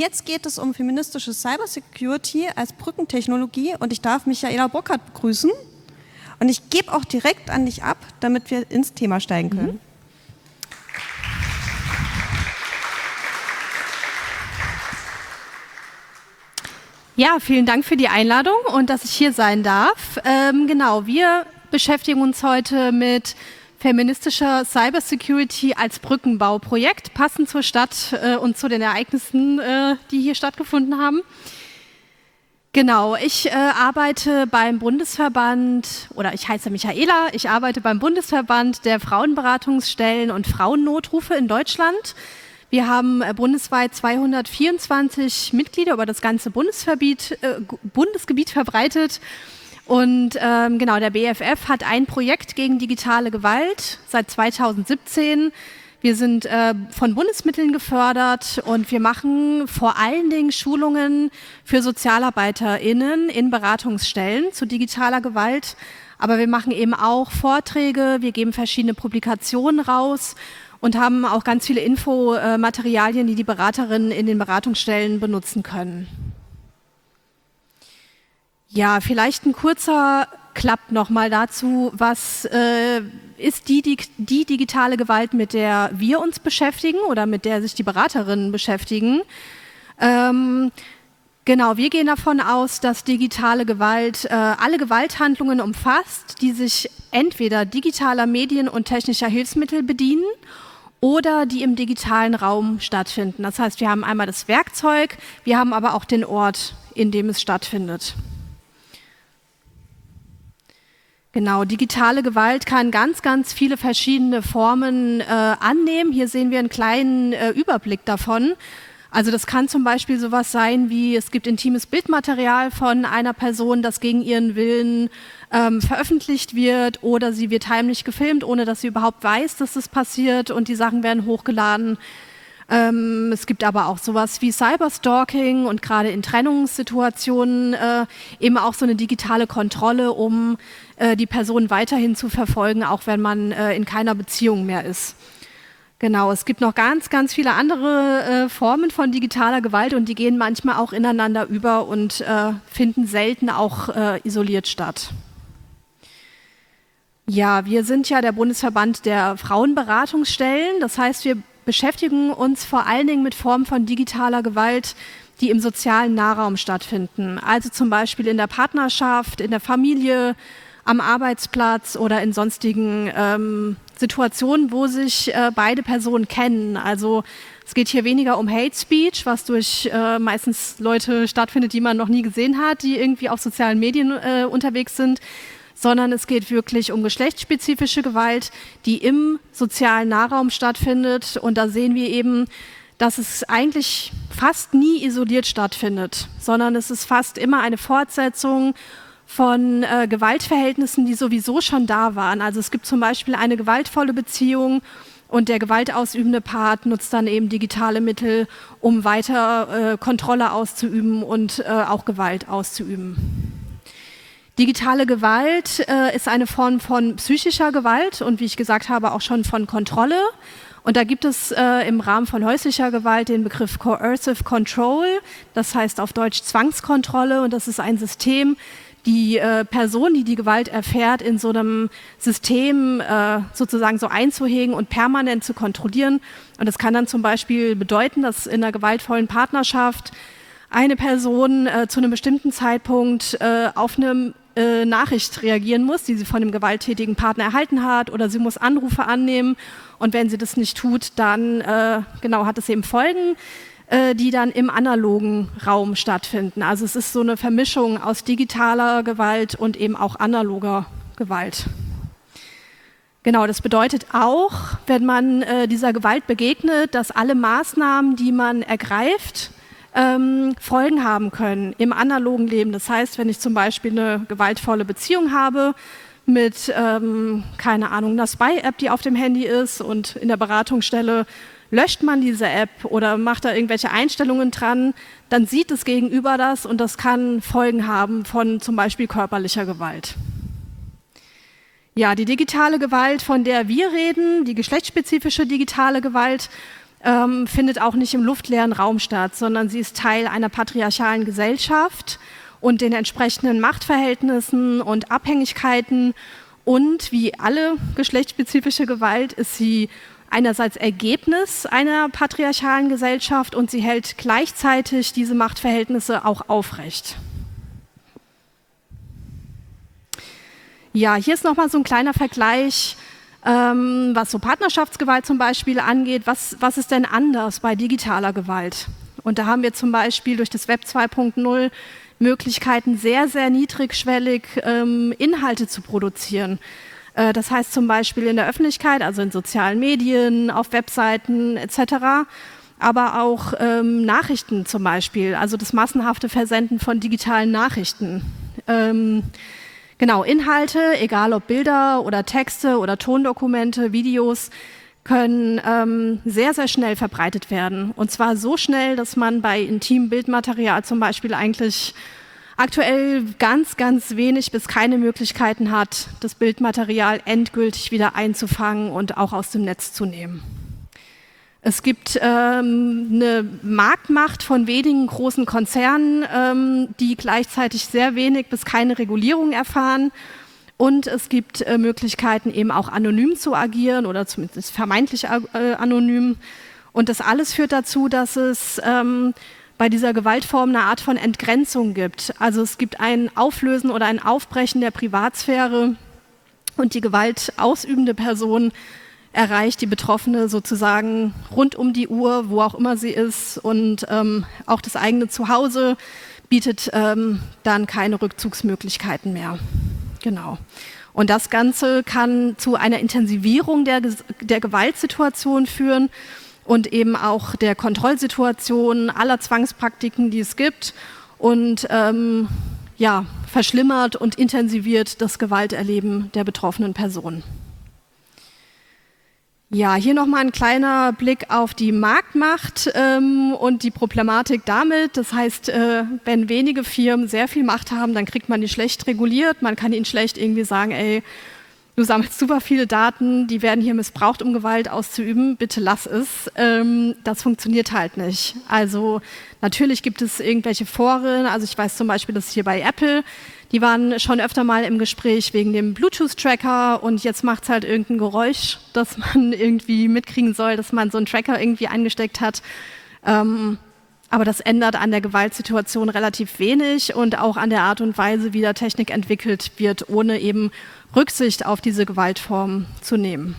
Jetzt geht es um feministische Cybersecurity als Brückentechnologie und ich darf Michaela Burkhardt begrüßen. Und ich gebe auch direkt an dich ab, damit wir ins Thema steigen können. Ja, vielen Dank für die Einladung und dass ich hier sein darf. Genau, wir beschäftigen uns heute mit feministischer Cybersecurity als Brückenbauprojekt, passend zur Stadt und zu den Ereignissen, die hier stattgefunden haben. Genau, ich arbeite beim Bundesverband, oder ich heiße Michaela, ich arbeite beim Bundesverband der Frauenberatungsstellen und Frauennotrufe in Deutschland. Wir haben bundesweit 224 Mitglieder über das ganze Bundesgebiet verbreitet. Und genau, der BFF hat ein Projekt gegen digitale Gewalt seit 2017. Wir sind von Bundesmitteln gefördert und wir machen vor allen Dingen Schulungen für SozialarbeiterInnen in Beratungsstellen zu digitaler Gewalt. Aber wir machen eben auch Vorträge, wir geben verschiedene Publikationen raus und haben auch ganz viele Infomaterialien, die die Beraterinnen in den Beratungsstellen benutzen können. Ja, vielleicht ein kurzer Klapp nochmal dazu, was ist die digitale Gewalt, mit der wir uns beschäftigen oder mit der sich die Beraterinnen beschäftigen. Genau, wir gehen davon aus, dass digitale Gewalt alle Gewalthandlungen umfasst, die sich entweder digitaler Medien und technischer Hilfsmittel bedienen oder die im digitalen Raum stattfinden. Das heißt, wir haben einmal das Werkzeug, wir haben aber auch den Ort, in dem es stattfindet. Genau, digitale Gewalt kann ganz, ganz viele verschiedene Formen annehmen. Hier sehen wir einen kleinen Überblick davon. Also das kann zum Beispiel sowas sein wie, es gibt intimes Bildmaterial von einer Person, das gegen ihren Willen veröffentlicht wird oder sie wird heimlich gefilmt, ohne dass sie überhaupt weiß, dass das passiert und die Sachen werden hochgeladen. Es gibt aber auch sowas wie Cyberstalking und gerade in Trennungssituationen eben auch so eine digitale Kontrolle, um die Person weiterhin zu verfolgen, auch wenn man in keiner Beziehung mehr ist. Genau, es gibt noch ganz, ganz viele andere Formen von digitaler Gewalt und die gehen manchmal auch ineinander über und finden selten auch isoliert statt. Ja, wir sind ja der Bundesverband der Frauenberatungsstellen, das heißt, wir beschäftigen uns vor allen Dingen mit Formen von digitaler Gewalt, die im sozialen Nahraum stattfinden. Also zum Beispiel in der Partnerschaft, in der Familie, am Arbeitsplatz oder in sonstigen Situationen, wo sich beide Personen kennen. Also es geht hier weniger um Hate Speech, was durch meistens Leute stattfindet, die man noch nie gesehen hat, die irgendwie auf sozialen Medien unterwegs sind, sondern es geht wirklich um geschlechtsspezifische Gewalt, die im sozialen Nahraum stattfindet. Und da sehen wir eben, dass es eigentlich fast nie isoliert stattfindet, sondern es ist fast immer eine Fortsetzung von Gewaltverhältnissen, die sowieso schon da waren. Also es gibt zum Beispiel eine gewaltvolle Beziehung und der gewaltausübende Part nutzt dann eben digitale Mittel, um weiter Kontrolle auszuüben und auch Gewalt auszuüben. Digitale Gewalt ist eine Form von psychischer Gewalt und wie ich gesagt habe, auch schon von Kontrolle. Und da gibt es im Rahmen von häuslicher Gewalt den Begriff Coercive Control, das heißt auf Deutsch Zwangskontrolle, und das ist ein System, die Person, die die Gewalt erfährt, in so einem System sozusagen so einzuhegen und permanent zu kontrollieren. Und das kann dann zum Beispiel bedeuten, dass in einer gewaltvollen Partnerschaft eine Person zu einem bestimmten Zeitpunkt auf eine Nachricht reagieren muss, die sie von dem gewalttätigen Partner erhalten hat, oder sie muss Anrufe annehmen und wenn sie das nicht tut, dann genau hat es eben Folgen, die dann im analogen Raum stattfinden. Also es ist so eine Vermischung aus digitaler Gewalt und eben auch analoger Gewalt. Genau, das bedeutet auch, wenn man dieser Gewalt begegnet, dass alle Maßnahmen, die man ergreift, Folgen haben können im analogen Leben. Das heißt, wenn ich zum Beispiel eine gewaltvolle Beziehung habe mit, keine Ahnung, einer Spy-App, die auf dem Handy ist und in der Beratungsstelle löscht man diese App oder macht da irgendwelche Einstellungen dran, dann sieht das Gegenüber das und das kann Folgen haben von zum Beispiel körperlicher Gewalt. Ja, die digitale Gewalt, von der wir reden, die geschlechtsspezifische digitale Gewalt, findet auch nicht im luftleeren Raum statt, sondern sie ist Teil einer patriarchalen Gesellschaft und den entsprechenden Machtverhältnissen und Abhängigkeiten. Und wie alle geschlechtsspezifische Gewalt ist sie einerseits Ergebnis einer patriarchalen Gesellschaft und sie hält gleichzeitig diese Machtverhältnisse auch aufrecht. Ja, hier ist nochmal so ein kleiner Vergleich, was so Partnerschaftsgewalt zum Beispiel angeht. Was ist denn anders bei digitaler Gewalt? Und da haben wir zum Beispiel durch das Web 2.0 Möglichkeiten, sehr, sehr niedrigschwellig Inhalte zu produzieren. Das heißt zum Beispiel in der Öffentlichkeit, also in sozialen Medien, auf Webseiten etc., aber auch Nachrichten zum Beispiel, also das massenhafte Versenden von digitalen Nachrichten. Genau, Inhalte, egal ob Bilder oder Texte oder Tondokumente, Videos, können sehr, sehr schnell verbreitet werden. Und zwar so schnell, dass man bei intimem Bildmaterial zum Beispiel eigentlich aktuell ganz, ganz wenig bis keine Möglichkeiten hat, das Bildmaterial endgültig wieder einzufangen und auch aus dem Netz zu nehmen. Es gibt eine Marktmacht von wenigen großen Konzernen, die gleichzeitig sehr wenig bis keine Regulierung erfahren. Und es gibt Möglichkeiten, eben auch anonym zu agieren oder zumindest vermeintlich anonym. Und das alles führt dazu, dass es bei dieser Gewaltform eine Art von Entgrenzung gibt. Also es gibt ein Auflösen oder ein Aufbrechen der Privatsphäre und die gewaltausübende Person erreicht die Betroffene sozusagen rund um die Uhr, wo auch immer sie ist. Und auch das eigene Zuhause bietet dann keine Rückzugsmöglichkeiten mehr. Genau. Und das Ganze kann zu einer Intensivierung der Gewaltsituation führen und eben auch der Kontrollsituation aller Zwangspraktiken, die es gibt und verschlimmert und intensiviert das Gewalterleben der betroffenen Person. Ja, hier nochmal ein kleiner Blick auf die Marktmacht und die Problematik damit. Das heißt, wenn wenige Firmen sehr viel Macht haben, dann kriegt man die schlecht reguliert. Man kann ihnen schlecht irgendwie sagen, ey, du sammelst super viele Daten, die werden hier missbraucht, um Gewalt auszuüben, bitte lass es. Das funktioniert halt nicht. Also natürlich gibt es irgendwelche Foren, also ich weiß zum Beispiel, dass hier bei Apple, die waren schon öfter mal im Gespräch wegen dem Bluetooth-Tracker und jetzt macht es halt irgendein Geräusch, das man irgendwie mitkriegen soll, dass man so einen Tracker irgendwie eingesteckt hat. Aber das ändert an der Gewaltsituation relativ wenig und auch an der Art und Weise, wie da Technik entwickelt wird, ohne eben Rücksicht auf diese Gewaltform zu nehmen.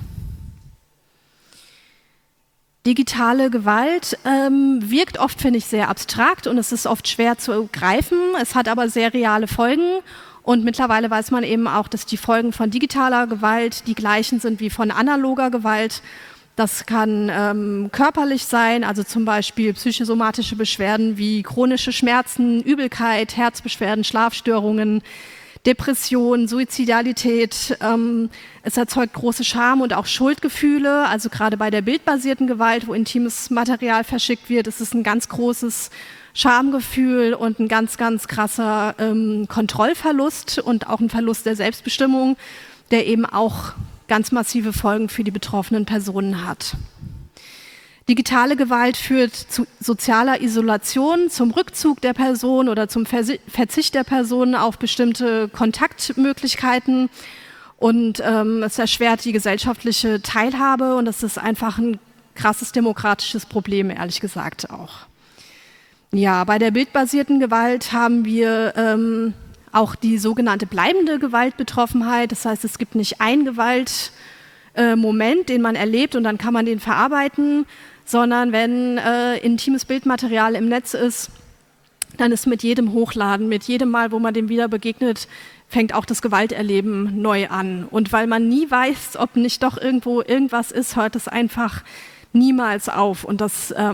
Digitale Gewalt wirkt oft, finde ich, sehr abstrakt und es ist oft schwer zu greifen. Es hat aber sehr reale Folgen und mittlerweile weiß man eben auch, dass die Folgen von digitaler Gewalt die gleichen sind wie von analoger Gewalt. Das kann körperlich sein, also zum Beispiel psychosomatische Beschwerden wie chronische Schmerzen, Übelkeit, Herzbeschwerden, Schlafstörungen, Depression, Suizidalität. Es erzeugt große Scham und auch Schuldgefühle. Also gerade bei der bildbasierten Gewalt, wo intimes Material verschickt wird, ist es ein ganz großes Schamgefühl und ein ganz, ganz krasser Kontrollverlust und auch ein Verlust der Selbstbestimmung, der eben auch ganz massive Folgen für die betroffenen Personen hat. Digitale Gewalt führt zu sozialer Isolation, zum Rückzug der Person oder zum Verzicht der Person auf bestimmte Kontaktmöglichkeiten und es erschwert die gesellschaftliche Teilhabe und das ist einfach ein krasses demokratisches Problem, ehrlich gesagt auch. Ja, bei der bildbasierten Gewalt haben wir auch die sogenannte bleibende Gewaltbetroffenheit, das heißt, es gibt nicht einen Gewaltmoment, den man erlebt und dann kann man den verarbeiten, sondern wenn intimes Bildmaterial im Netz ist, dann ist mit jedem Hochladen, mit jedem Mal, wo man dem wieder begegnet, fängt auch das Gewalterleben neu an. Und weil man nie weiß, ob nicht doch irgendwo irgendwas ist, hört es einfach niemals auf. Und das ist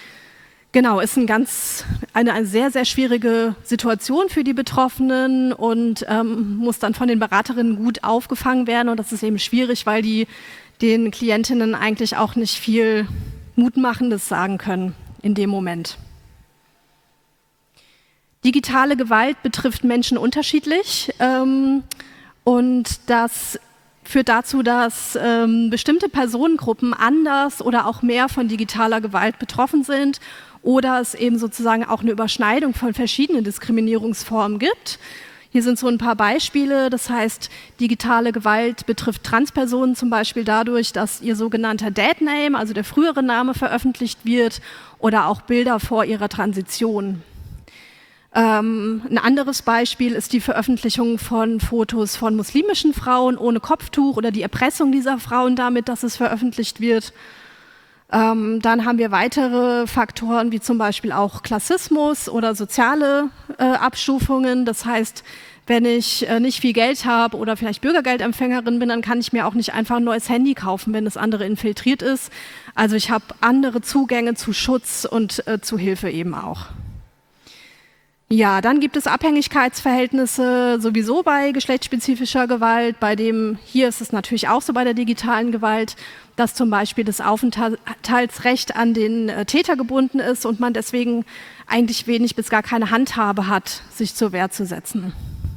eine sehr, sehr schwierige Situation für die Betroffenen und muss dann von den Beraterinnen gut aufgefangen werden. Und das ist eben schwierig, weil die den Klientinnen eigentlich auch nicht viel Mutmachendes sagen können in dem Moment. Digitale Gewalt betrifft Menschen unterschiedlich und das führt dazu, dass bestimmte Personengruppen anders oder auch mehr von digitaler Gewalt betroffen sind oder es eben sozusagen auch eine Überschneidung von verschiedenen Diskriminierungsformen gibt. Hier sind so ein paar Beispiele. Das heißt, digitale Gewalt betrifft Transpersonen zum Beispiel dadurch, dass ihr sogenannter Deadname, also der frühere Name, veröffentlicht wird oder auch Bilder vor ihrer Transition. Ein anderes Beispiel ist die Veröffentlichung von Fotos von muslimischen Frauen ohne Kopftuch oder die Erpressung dieser Frauen damit, dass es veröffentlicht wird. Dann haben wir weitere Faktoren wie zum Beispiel auch Klassismus oder soziale Abstufungen. Das heißt, wenn ich nicht viel Geld habe oder vielleicht Bürgergeldempfängerin bin, dann kann ich mir auch nicht einfach ein neues Handy kaufen, wenn das andere infiltriert ist. Also ich habe andere Zugänge zu Schutz und zu Hilfe eben auch. Ja, dann gibt es Abhängigkeitsverhältnisse sowieso bei geschlechtsspezifischer Gewalt. Hier ist es natürlich auch so bei der digitalen Gewalt, dass zum Beispiel das Aufenthaltsrecht an den Täter gebunden ist und man deswegen eigentlich wenig bis gar keine Handhabe hat, sich zur Wehr zu setzen.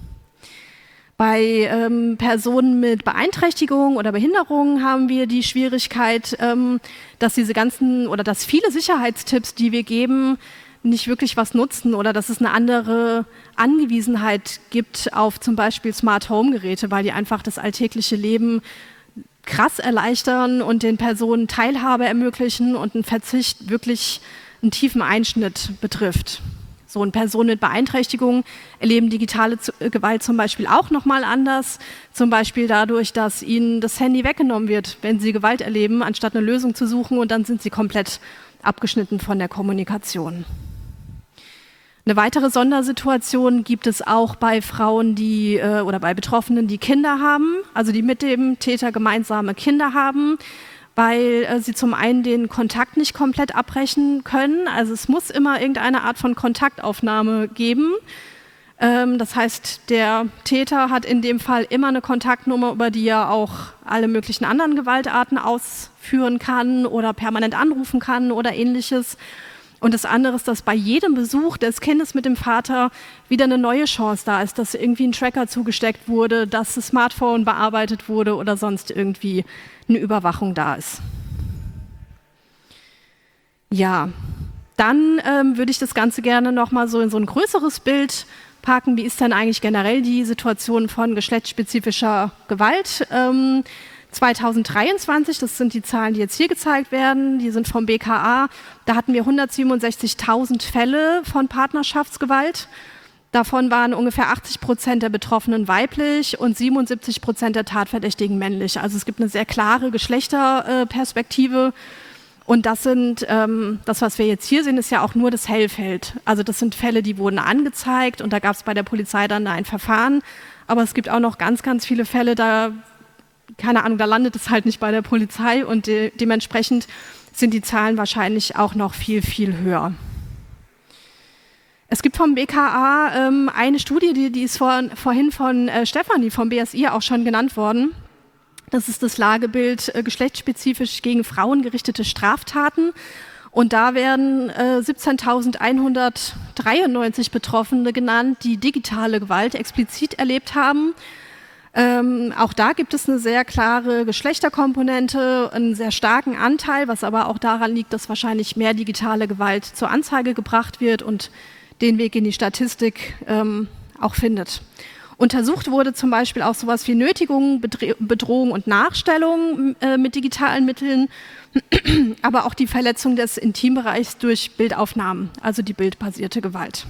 Bei Personen mit Beeinträchtigung oder Behinderung haben wir die Schwierigkeit, dass dass viele Sicherheitstipps, die wir geben, nicht wirklich was nutzen oder dass es eine andere Angewiesenheit gibt auf zum Beispiel Smart Home Geräte, weil die einfach das alltägliche Leben krass erleichtern und den Personen Teilhabe ermöglichen und ein Verzicht wirklich einen tiefen Einschnitt betrifft. So, und Personen mit Beeinträchtigung erleben digitale Gewalt zum Beispiel auch nochmal anders, zum Beispiel dadurch, dass ihnen das Handy weggenommen wird, wenn sie Gewalt erleben, anstatt eine Lösung zu suchen, und dann sind sie komplett abgeschnitten von der Kommunikation. Eine weitere Sondersituation gibt es auch bei Frauen, oder bei Betroffenen, die Kinder haben, also die mit dem Täter gemeinsame Kinder haben, weil sie zum einen den Kontakt nicht komplett abbrechen können. Also es muss immer irgendeine Art von Kontaktaufnahme geben. Das heißt, der Täter hat in dem Fall immer eine Kontaktnummer, über die er auch alle möglichen anderen Gewaltarten ausführen kann oder permanent anrufen kann oder ähnliches. Und das andere ist, dass bei jedem Besuch des Kindes mit dem Vater wieder eine neue Chance da ist, dass irgendwie ein Tracker zugesteckt wurde, dass das Smartphone bearbeitet wurde oder sonst irgendwie eine Überwachung da ist. Ja, dann würde ich das Ganze gerne nochmal so in so ein größeres Bild packen. Wie ist denn eigentlich generell die Situation von geschlechtsspezifischer Gewalt? 2023, das sind die Zahlen, die jetzt hier gezeigt werden, die sind vom BKA, da hatten wir 167.000 Fälle von Partnerschaftsgewalt. Davon waren ungefähr 80% der Betroffenen weiblich und 77% der Tatverdächtigen männlich. Also es gibt eine sehr klare Geschlechterperspektive. Und das was wir jetzt hier sehen, ist ja auch nur das Hellfeld. Also das sind Fälle, die wurden angezeigt und da gab es bei der Polizei dann ein Verfahren. Aber es gibt auch noch ganz, ganz viele Fälle, keine Ahnung, da landet es halt nicht bei der Polizei und dementsprechend sind die Zahlen wahrscheinlich auch noch viel, viel höher. Es gibt vom BKA eine Studie, die ist vorhin von Stefanie vom BSI auch schon genannt worden. Das ist das Lagebild geschlechtsspezifisch gegen Frauen gerichtete Straftaten. Und da werden 17.193 Betroffene genannt, die digitale Gewalt explizit erlebt haben. Auch da gibt es eine sehr klare Geschlechterkomponente, einen sehr starken Anteil, was aber auch daran liegt, dass wahrscheinlich mehr digitale Gewalt zur Anzeige gebracht wird und den Weg in die Statistik auch findet. Untersucht wurde zum Beispiel auch sowas wie Nötigung, Bedrohung und Nachstellung mit digitalen Mitteln, aber auch die Verletzung des Intimbereichs durch Bildaufnahmen, also die bildbasierte Gewalt.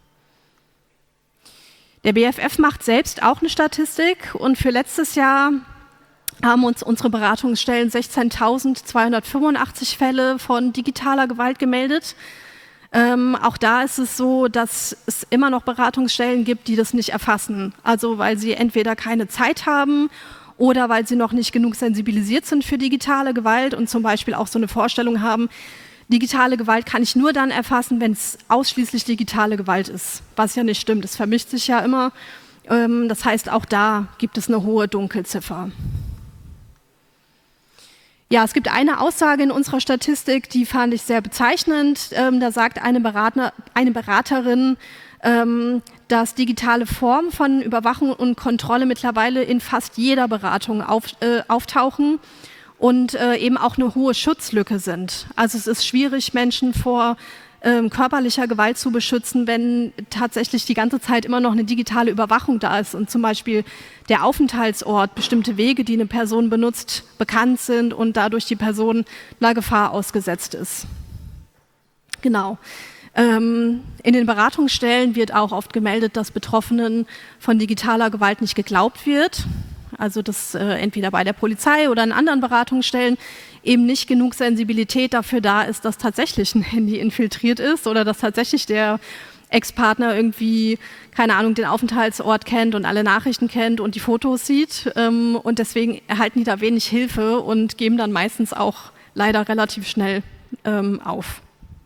Der BFF macht selbst auch eine Statistik und für letztes Jahr haben uns unsere Beratungsstellen 16.285 Fälle von digitaler Gewalt gemeldet. Auch da ist es so, dass es immer noch Beratungsstellen gibt, die das nicht erfassen. Also weil sie entweder keine Zeit haben oder weil sie noch nicht genug sensibilisiert sind für digitale Gewalt und zum Beispiel auch so eine Vorstellung haben, digitale Gewalt kann ich nur dann erfassen, wenn es ausschließlich digitale Gewalt ist, was ja nicht stimmt. Das vermischt sich ja immer. Das heißt, auch da gibt es eine hohe Dunkelziffer. Ja, es gibt eine Aussage in unserer Statistik, die fand ich sehr bezeichnend. Da sagt eine Beraterin, dass digitale Formen von Überwachung und Kontrolle mittlerweile in fast jeder Beratung auftauchen und eben auch eine hohe Schutzlücke sind. Also es ist schwierig, Menschen vor körperlicher Gewalt zu beschützen, wenn tatsächlich die ganze Zeit immer noch eine digitale Überwachung da ist und zum Beispiel der Aufenthaltsort, bestimmte Wege, die eine Person benutzt, bekannt sind und dadurch die Person einer Gefahr ausgesetzt ist. Genau. In den Beratungsstellen wird auch oft gemeldet, dass Betroffenen von digitaler Gewalt nicht geglaubt wird. Also dass entweder bei der Polizei oder in anderen Beratungsstellen eben nicht genug Sensibilität dafür da ist, dass tatsächlich ein Handy infiltriert ist oder dass tatsächlich der Ex-Partner irgendwie, keine Ahnung, den Aufenthaltsort kennt und alle Nachrichten kennt und die Fotos sieht. Und deswegen erhalten die da wenig Hilfe und geben dann meistens auch leider relativ schnell auf.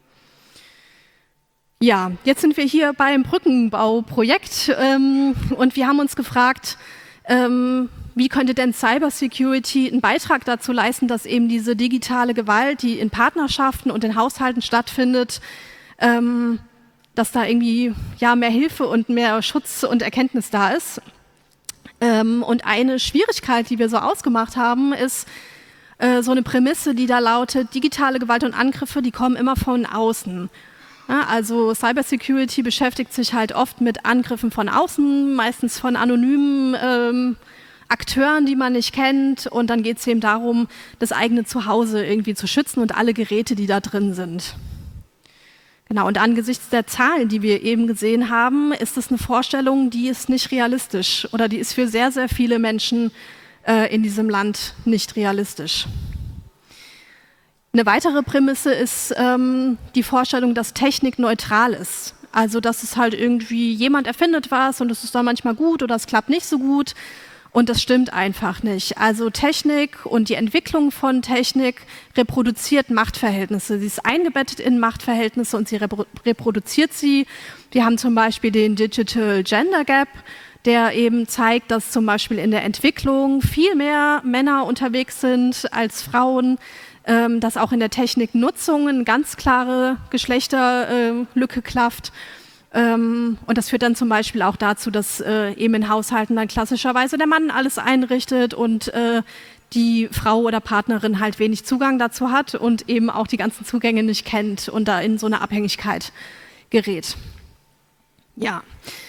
Ja, jetzt sind wir hier beim Brückenbauprojekt und wir haben uns gefragt, wie könnte denn Cybersecurity einen Beitrag dazu leisten, dass eben diese digitale Gewalt, die in Partnerschaften und in Haushalten stattfindet, dass da irgendwie mehr Hilfe und mehr Schutz und Erkenntnis da ist. Und eine Schwierigkeit, die wir so ausgemacht haben, ist so eine Prämisse, die da lautet, digitale Gewalt und Angriffe, die kommen immer von außen. Ja, also Cybersecurity beschäftigt sich halt oft mit Angriffen von außen, meistens von anonymen Akteuren, die man nicht kennt. Und dann geht es eben darum, das eigene Zuhause irgendwie zu schützen und alle Geräte, die da drin sind. Genau, und angesichts der Zahlen, die wir eben gesehen haben, ist es eine Vorstellung, die ist nicht realistisch oder die ist für sehr, sehr viele Menschen in diesem Land nicht realistisch. Eine weitere Prämisse ist die Vorstellung, dass Technik neutral ist. Also dass es halt irgendwie jemand erfindet was und es ist dann manchmal gut oder es klappt nicht so gut und das stimmt einfach nicht. Also Technik und die Entwicklung von Technik reproduziert Machtverhältnisse. Sie ist eingebettet in Machtverhältnisse und sie reproduziert sie. Wir haben zum Beispiel den Digital Gender Gap, der eben zeigt, dass zum Beispiel in der Entwicklung viel mehr Männer unterwegs sind als Frauen, dass auch in der Techniknutzung eine ganz klare Geschlechterlücke klafft. Und das führt dann zum Beispiel auch dazu, dass eben in Haushalten dann klassischerweise der Mann alles einrichtet und die Frau oder Partnerin halt wenig Zugang dazu hat und eben auch die ganzen Zugänge nicht kennt und da in so eine Abhängigkeit gerät. Ja.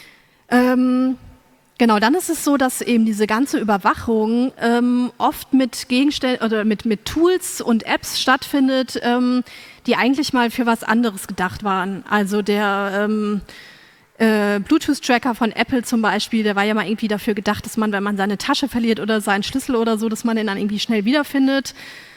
Genau, dann ist es so, dass eben diese ganze Überwachung oft mit Gegenständen oder mit Tools und Apps stattfindet, die eigentlich mal für was anderes gedacht waren. Also der Bluetooth-Tracker von Apple zum Beispiel, der war ja mal irgendwie dafür gedacht, dass man, wenn man seine Tasche verliert oder seinen Schlüssel oder so, dass man den dann irgendwie schnell wiederfindet.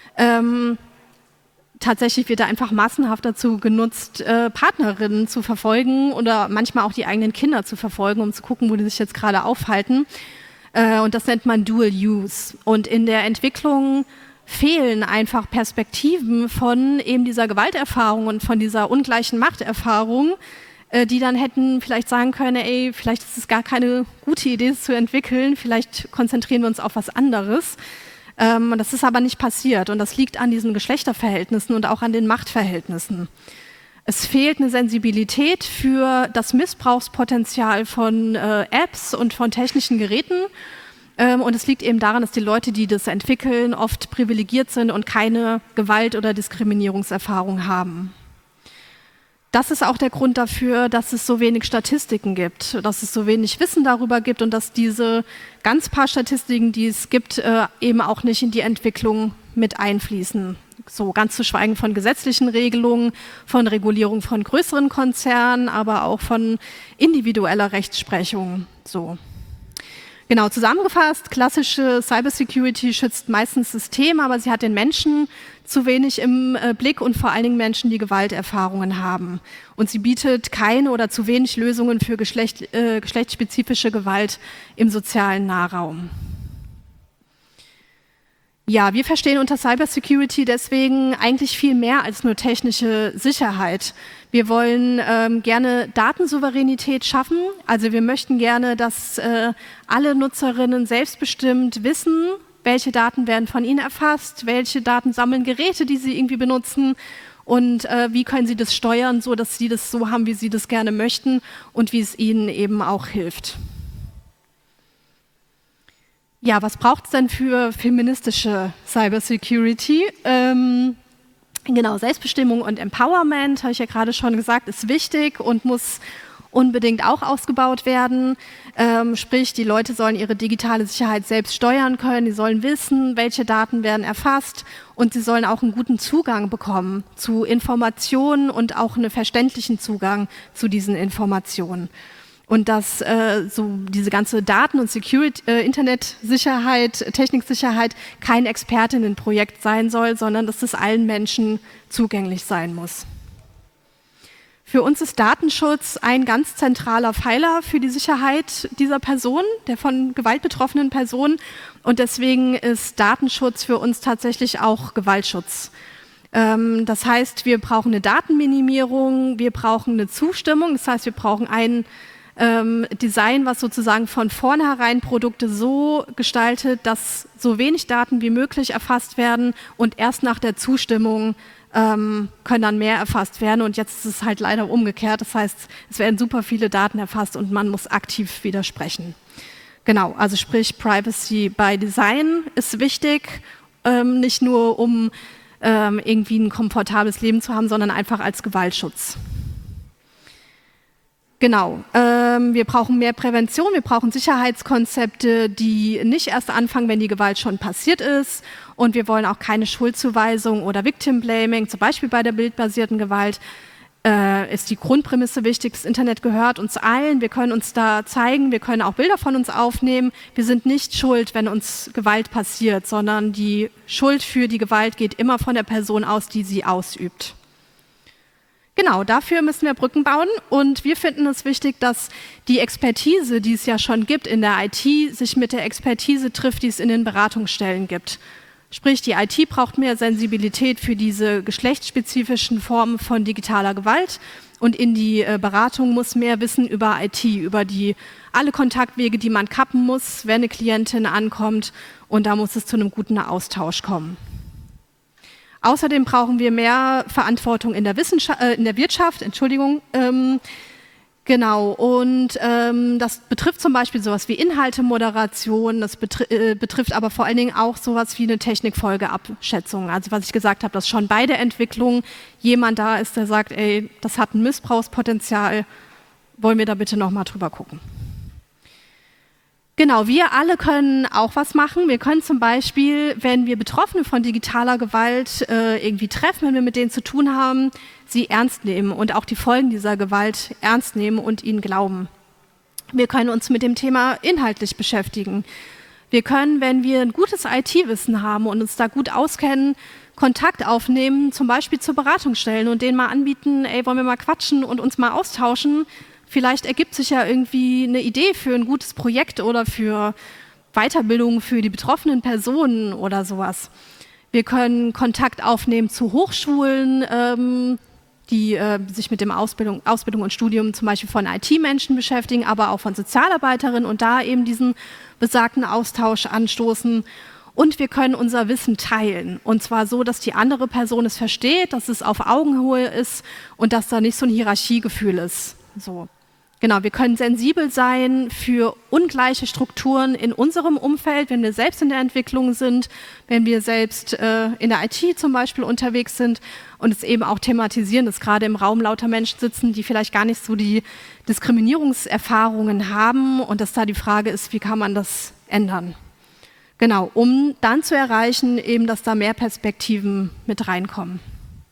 Tatsächlich wird da einfach massenhaft dazu genutzt, Partnerinnen zu verfolgen oder manchmal auch die eigenen Kinder zu verfolgen, um zu gucken, wo die sich jetzt gerade aufhalten. Und das nennt man Dual Use. Und in der Entwicklung fehlen einfach Perspektiven von eben dieser Gewalterfahrung und von dieser ungleichen Machterfahrung, die dann hätten vielleicht sagen können, ey, vielleicht ist es gar keine gute Idee, es zu entwickeln, vielleicht konzentrieren wir uns auf was anderes. Das ist aber nicht passiert und das liegt an diesen Geschlechterverhältnissen und auch an den Machtverhältnissen. Es fehlt eine Sensibilität für das Missbrauchspotenzial von Apps und von technischen Geräten und es liegt eben daran, dass die Leute, die das entwickeln, oft privilegiert sind und keine Gewalt- oder Diskriminierungserfahrung haben. Das ist auch der Grund dafür, dass es so wenig Statistiken gibt, dass es so wenig Wissen darüber gibt und dass diese ganz paar Statistiken, die es gibt, eben auch nicht in die Entwicklung mit einfließen. So ganz zu schweigen von gesetzlichen Regelungen, von Regulierung von größeren Konzernen, aber auch von individueller Rechtsprechung. So. Genau, zusammengefasst, klassische Cybersecurity schützt meistens Systeme, aber sie hat den Menschen zu wenig im Blick und vor allen Dingen Menschen, die Gewalterfahrungen haben. Und sie bietet keine oder zu wenig Lösungen für geschlechtsspezifische Gewalt im sozialen Nahraum. Ja, wir verstehen unter Cybersecurity deswegen eigentlich viel mehr als nur technische Sicherheit. Wir wollen gerne Datensouveränität schaffen. Also wir möchten gerne, dass alle Nutzerinnen selbstbestimmt wissen, welche Daten werden von ihnen erfasst, welche Daten sammeln Geräte, die sie irgendwie benutzen und wie können sie das steuern, so dass sie das so haben, wie sie das gerne möchten und wie es ihnen eben auch hilft. Ja, was braucht es denn für feministische Cybersecurity? Genau, Selbstbestimmung und Empowerment, habe ich ja gerade schon gesagt, ist wichtig und muss unbedingt auch ausgebaut werden. Sprich, die Leute sollen ihre digitale Sicherheit selbst steuern können, die sollen wissen, welche Daten werden erfasst und sie sollen auch einen guten Zugang bekommen zu Informationen und auch einen verständlichen Zugang zu diesen Informationen. Und dass so diese ganze Daten- und Internetsicherheit, Techniksicherheit kein Expertinnenprojekt sein soll, sondern dass das allen Menschen zugänglich sein muss. Für uns ist Datenschutz ein ganz zentraler Pfeiler für die Sicherheit dieser Person, der von Gewalt betroffenen Person. Und deswegen ist Datenschutz für uns tatsächlich auch Gewaltschutz. Das heißt, wir brauchen eine Datenminimierung, wir brauchen eine Zustimmung, das heißt, wir brauchen ein Design, was sozusagen von vornherein Produkte so gestaltet, dass so wenig Daten wie möglich erfasst werden und erst nach der Zustimmung können dann mehr erfasst werden. Und jetzt ist es halt leider umgekehrt. Das heißt, es werden super viele Daten erfasst und man muss aktiv widersprechen. Genau, also sprich Privacy by Design ist wichtig, nicht nur um irgendwie ein komfortables Leben zu haben, sondern einfach als Gewaltschutz. Genau, wir brauchen mehr Prävention, wir brauchen Sicherheitskonzepte, die nicht erst anfangen, wenn die Gewalt schon passiert ist. Und wir wollen auch keine Schuldzuweisung oder Victim Blaming, zum Beispiel bei der bildbasierten Gewalt. Ist die Grundprämisse wichtig, das Internet gehört uns allen, wir können uns da zeigen, wir können auch Bilder von uns aufnehmen. Wir sind nicht schuld, wenn uns Gewalt passiert, sondern die Schuld für die Gewalt geht immer von der Person aus, die sie ausübt. Genau, dafür müssen wir Brücken bauen und wir finden es wichtig, dass die Expertise, die es ja schon gibt in der IT, sich mit der Expertise trifft, die es in den Beratungsstellen gibt. Sprich, die IT braucht mehr Sensibilität für diese geschlechtsspezifischen Formen von digitaler Gewalt und in die Beratung muss mehr Wissen über IT, über alle Kontaktwege, die man kappen muss, wenn eine Klientin ankommt und da muss es zu einem guten Austausch kommen. Außerdem brauchen wir mehr Verantwortung in der Wirtschaft, genau. Und das betrifft zum Beispiel sowas wie Inhaltemoderation, das betrifft aber vor allen Dingen auch sowas wie eine Technikfolgeabschätzung. Also was ich gesagt habe, dass schon bei der Entwicklung jemand da ist, der sagt, ey, das hat ein Missbrauchspotenzial, wollen wir da bitte nochmal drüber gucken. Genau, wir alle können auch was machen. Wir können zum Beispiel, wenn wir Betroffene von digitaler Gewalt irgendwie treffen, wenn wir mit denen zu tun haben, sie ernst nehmen und auch die Folgen dieser Gewalt ernst nehmen und ihnen glauben. Wir können uns mit dem Thema inhaltlich beschäftigen. Wir können, wenn wir ein gutes IT-Wissen haben und uns da gut auskennen, Kontakt aufnehmen, zum Beispiel zur Beratungsstellen und denen mal anbieten, ey, wollen wir mal quatschen und uns mal austauschen. Vielleicht ergibt sich ja irgendwie eine Idee für ein gutes Projekt oder für Weiterbildung für die betroffenen Personen oder sowas. Wir können Kontakt aufnehmen zu Hochschulen, die sich mit dem Ausbildung und Studium zum Beispiel von IT-Menschen beschäftigen, aber auch von Sozialarbeiterinnen und da eben diesen besagten Austausch anstoßen. Und wir können unser Wissen teilen und zwar so, dass die andere Person es versteht, dass es auf Augenhöhe ist und dass da nicht so ein Hierarchiegefühl ist. So. Genau, wir können sensibel sein für ungleiche Strukturen in unserem Umfeld, wenn wir selbst in der Entwicklung sind, wenn wir selbst in der IT zum Beispiel unterwegs sind und es eben auch thematisieren, dass gerade im Raum lauter Menschen sitzen, die vielleicht gar nicht so die Diskriminierungserfahrungen haben und dass da die Frage ist, wie kann man das ändern? Genau, um dann zu erreichen, eben, dass da mehr Perspektiven mit reinkommen.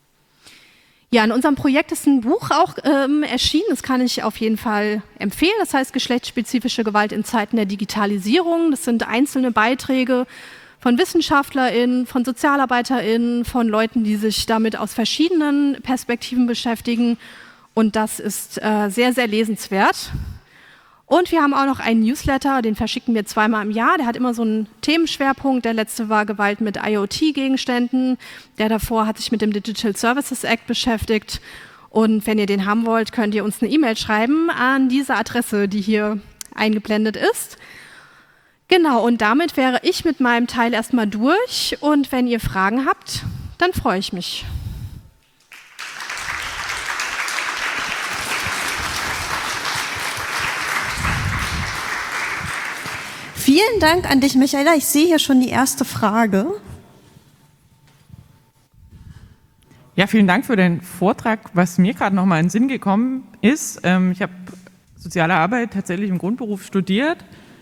Ja, in unserem Projekt ist ein Buch auch erschienen, das kann ich auf jeden Fall empfehlen. Das heißt Geschlechtsspezifische Gewalt in Zeiten der Digitalisierung. Das sind einzelne Beiträge von WissenschaftlerInnen, von SozialarbeiterInnen, von Leuten, die sich damit aus verschiedenen Perspektiven beschäftigen. Und das ist sehr, sehr lesenswert. Und wir haben auch noch einen Newsletter, den verschicken wir 2-mal im Jahr. Der hat immer so einen Themenschwerpunkt. Der letzte war Gewalt mit IoT-Gegenständen. Der davor hat sich mit dem Digital Services Act beschäftigt. Und wenn ihr den haben wollt, könnt ihr uns eine E-Mail schreiben an diese Adresse, die hier eingeblendet ist. Genau, und damit wäre ich mit meinem Teil erstmal durch. Und wenn ihr Fragen habt, dann freue ich mich. Vielen Dank an dich, Michaela. Ich sehe hier schon die erste Frage. Ja, vielen Dank für den Vortrag. Was mir gerade nochmal in den Sinn gekommen ist, ich habe soziale Arbeit tatsächlich im Grundberuf studiert.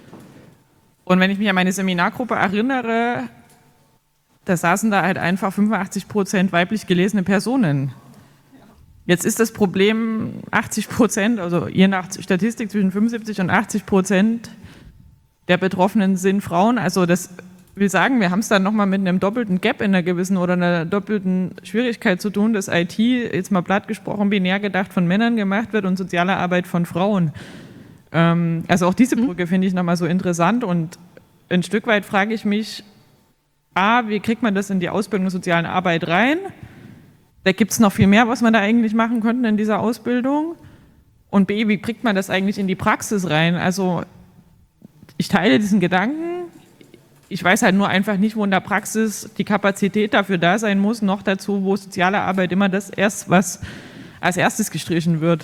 Und wenn ich mich an meine Seminargruppe erinnere, da saßen da halt einfach 85% weiblich gelesene Personen. Jetzt ist das Problem 80%, also je nach Statistik zwischen 75 und 80% der Betroffenen sind Frauen. Also das will sagen, wir haben es dann nochmal mit einem doppelten Gap in einer gewissen oder einer doppelten Schwierigkeit zu tun, dass IT, jetzt mal platt gesprochen, binär gedacht, von Männern gemacht wird und soziale Arbeit von Frauen. Also auch diese Brücke finde ich nochmal so interessant und ein Stück weit frage ich mich, wie kriegt man das in die Ausbildung der sozialen Arbeit rein? Da gibt es noch viel mehr, was man da eigentlich machen könnte in dieser Ausbildung. Und B, wie kriegt man das eigentlich in die Praxis rein? Also ich teile diesen Gedanken. Ich weiß halt nur einfach nicht, wo in der Praxis die Kapazität dafür da sein muss, noch dazu, wo soziale Arbeit immer das erst, was als erstes gestrichen wird.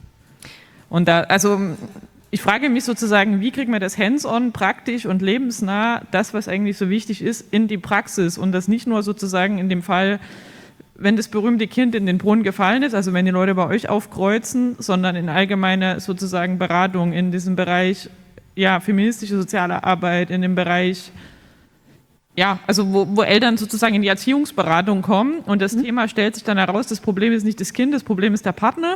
Und da, also ich frage mich sozusagen, wie kriegt man das hands-on, praktisch und lebensnah, das, was eigentlich so wichtig ist, in die Praxis und das nicht nur sozusagen in dem Fall, wenn das berühmte Kind in den Brunnen gefallen ist, also wenn die Leute bei euch aufkreuzen, sondern in allgemeine sozusagen Beratung in diesem Bereich, ja, feministische soziale Arbeit, in dem Bereich, ja, also wo Eltern sozusagen in die Erziehungsberatung kommen und das Thema stellt sich dann heraus, das Problem ist nicht das Kind, das Problem ist der Partner.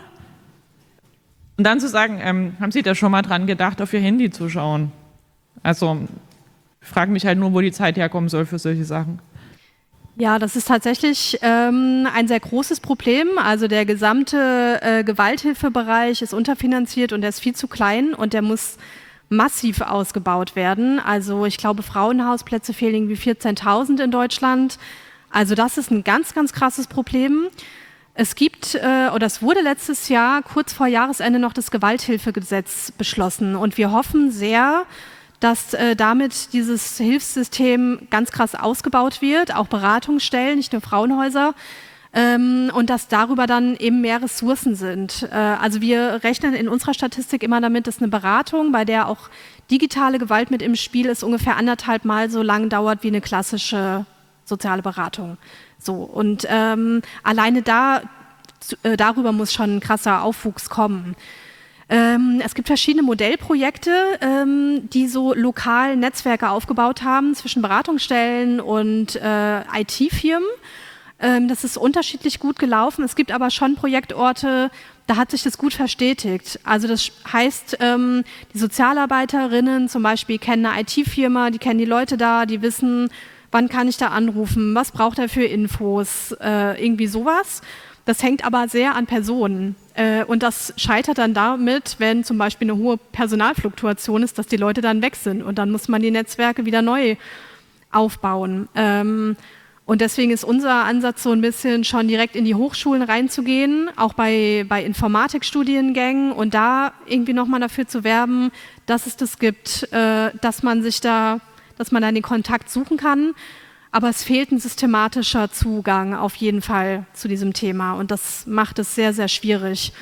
Und dann zu sagen, haben Sie da schon mal dran gedacht, auf Ihr Handy zu schauen? Also ich frage mich halt nur, wo die Zeit herkommen soll für solche Sachen. Ja, das ist tatsächlich ein sehr großes Problem. Also der gesamte Gewalthilfebereich ist unterfinanziert und der ist viel zu klein und der muss massiv ausgebaut werden. Also ich glaube, Frauenhausplätze fehlen irgendwie 14.000 in Deutschland. Also das ist ein ganz, ganz krasses Problem. Es gibt, oder es wurde letztes Jahr kurz vor Jahresende noch das Gewalthilfegesetz beschlossen und wir hoffen sehr, dass damit dieses Hilfssystem ganz krass ausgebaut wird, auch Beratungsstellen, nicht nur Frauenhäuser, und dass darüber dann eben mehr Ressourcen sind. Also wir rechnen in unserer Statistik immer damit, dass eine Beratung, bei der auch digitale Gewalt mit im Spiel ist, ungefähr 1,5 Mal so lang dauert wie eine klassische soziale Beratung. So, und alleine darüber muss schon ein krasser Aufwuchs kommen. Es gibt verschiedene Modellprojekte, die so lokal Netzwerke aufgebaut haben zwischen Beratungsstellen und IT-Firmen. Das ist unterschiedlich gut gelaufen. Es gibt aber schon Projektorte, da hat sich das gut verstetigt. Also das heißt, die Sozialarbeiterinnen zum Beispiel kennen eine IT-Firma, die kennen die Leute da, die wissen, wann kann ich da anrufen, was braucht er für Infos, irgendwie sowas. Das hängt aber sehr an Personen. Und das scheitert dann damit, wenn zum Beispiel eine hohe Personalfluktuation ist, dass die Leute dann weg sind. Und dann muss man die Netzwerke wieder neu aufbauen. Und deswegen ist unser Ansatz so ein bisschen schon direkt in die Hochschulen reinzugehen, auch bei Informatikstudiengängen und da irgendwie nochmal dafür zu werben, dass es das gibt, dass man da den Kontakt suchen kann. Aber es fehlt ein systematischer Zugang auf jeden Fall zu diesem Thema und das macht es sehr, sehr schwierig.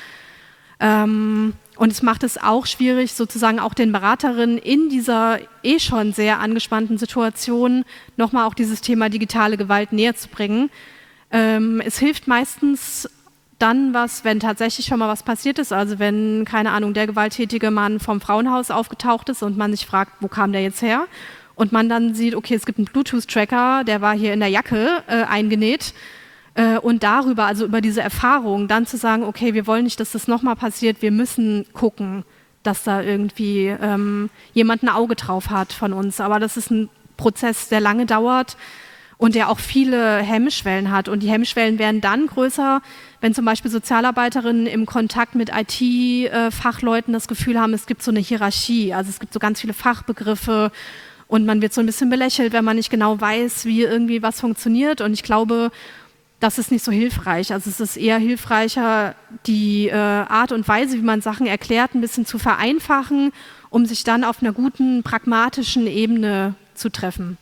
Und es macht es auch schwierig, sozusagen auch den Beraterinnen in dieser schon sehr angespannten Situation nochmal auch dieses Thema digitale Gewalt näher zu bringen. Es hilft meistens dann wenn tatsächlich schon mal was passiert ist, also wenn, keine Ahnung, der gewalttätige Mann vom Frauenhaus aufgetaucht ist und man sich fragt, wo kam der jetzt her? Und man dann sieht, okay, es gibt einen Bluetooth-Tracker, der war hier in der Jacke eingenäht. Und darüber, also über diese Erfahrung, dann zu sagen, okay, wir wollen nicht, dass das nochmal passiert, wir müssen gucken, dass da irgendwie jemand ein Auge drauf hat von uns. Aber das ist ein Prozess, der lange dauert und der auch viele Hemmschwellen hat. Und die Hemmschwellen werden dann größer, wenn zum Beispiel Sozialarbeiterinnen im Kontakt mit IT-Fachleuten das Gefühl haben, es gibt so eine Hierarchie, also es gibt so ganz viele Fachbegriffe und man wird so ein bisschen belächelt, wenn man nicht genau weiß, wie irgendwie was funktioniert. Und ich glaube, das ist nicht so hilfreich. Also es ist eher hilfreicher, die Art und Weise, wie man Sachen erklärt, ein bisschen zu vereinfachen, um sich dann auf einer guten, pragmatischen Ebene zu treffen.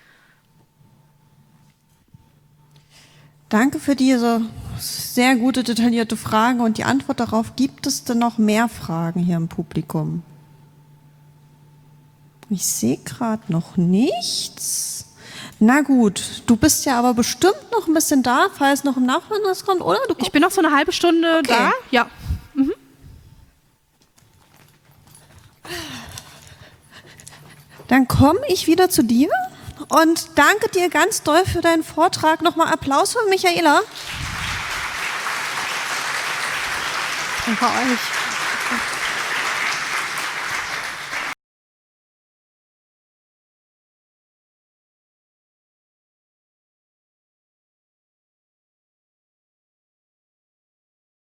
Danke für diese sehr gute, detaillierte Frage und die Antwort darauf. Gibt es denn noch mehr Fragen hier im Publikum? Ich sehe gerade noch nichts. Na gut, du bist ja aber bestimmt noch ein bisschen da, falls noch im Nachhinein was kommt, oder? Ich bin noch so eine halbe Stunde da. Ja. Dann komme ich wieder zu dir und danke dir ganz doll für deinen Vortrag. Nochmal Applaus für Michaela. Danke euch.